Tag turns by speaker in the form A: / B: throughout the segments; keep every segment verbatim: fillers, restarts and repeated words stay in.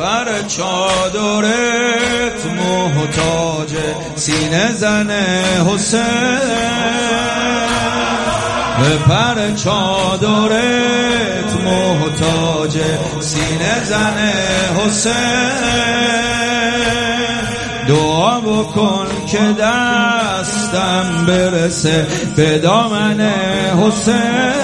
A: پر چادرت محتاج سینه زن حسین، به پر چادرت محتاج سینه زن حسین. دعا بکن که دستم برسه به دامن حسین،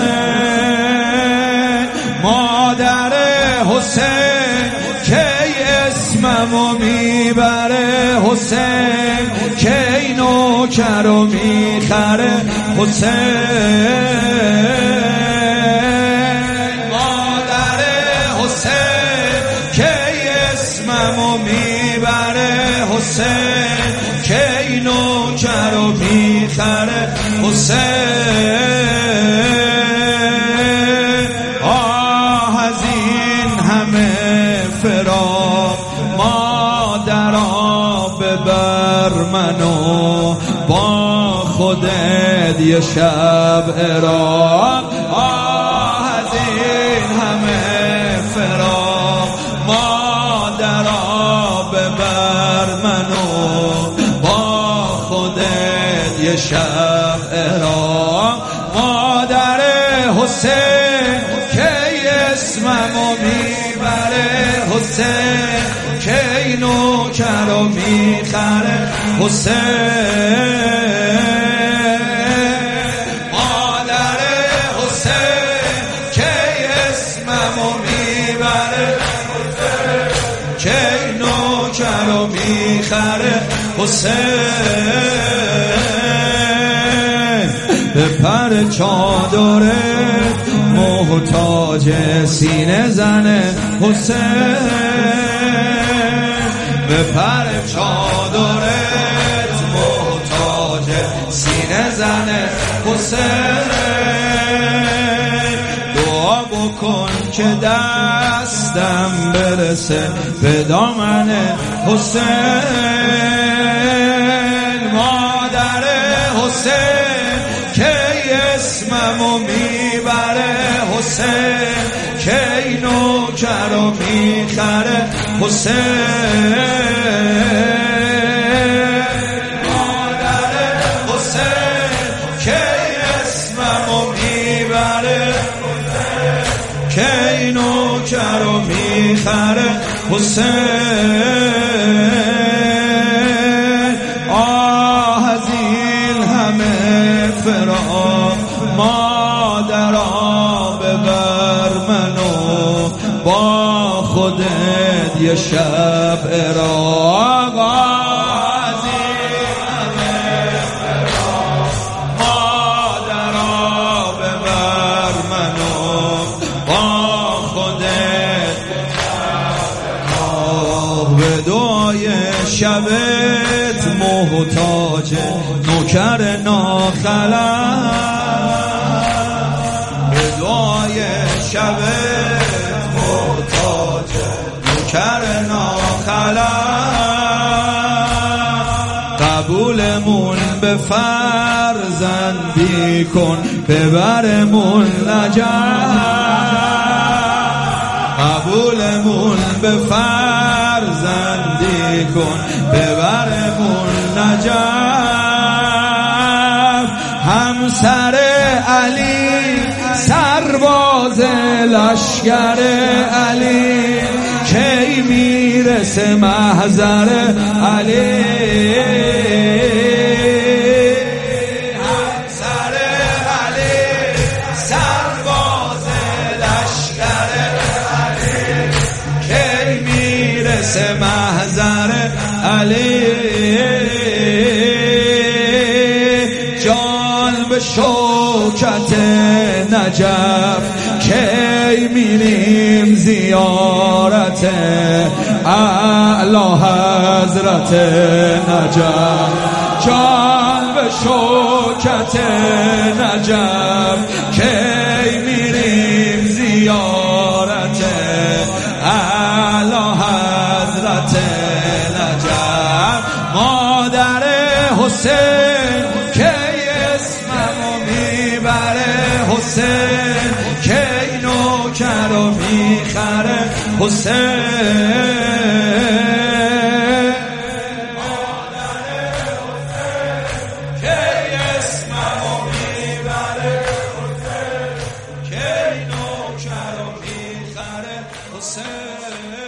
A: مادر حسین کی اسممو میبره حسین، کی نوکرو میخره حسین، مادر حسین کی اسممو میبره حسین، کی نوکرو میخره حسین. آه از این همه فراق مادرا ببر منو با خودت یه شب عراق. آه از این همه فراق مادرا ببر منو با خودت یه شب عراق. مادر حسین کی اسممو میبره حسین، کی نوکرو میخره حسین، مادر حسین کی اسممو میبره کی نوکرو میخره حسین. به پر چادرت محتاج سینه زن حسین، به پر چادرت محتاج سینه زن حسین. دعا بکن که دستم برسه به دامن حسین، مادر حسین کی اسممو میبره حسین، کی نوکرو میخره حسین، مادر حسین کی اسممو میبره کی نوکرو میخره حسین. آه از این همه فراق مادرا ببر منو با خودت یه شب عراق. از این همه فراق مادرا ببر منو با خودت به دعای شبت محتاج نوکر ناخلم، به دعای شبت محتاج نوکر ناخلم. قبولمون به فرزندی کن ببرمون نجف، قبولمون به فرزندی کن ببرمون نجف. همسر علی سرباز لشکر علی کی میرسه محضر علی، همسر علی سرباز لشکر علی کی میرسه محضر علی. جان به شوکت نجف کی میریم زیارت اعلی حضرت نجف، جان به شوکت نجف کی میریم زیارت اعلی حضرت نجف. مادر حسین کی اسممو میبره حسین، کی نوکرو میخره میخره حسین که اسممو میبره حسین که نوکر رو میخره حسین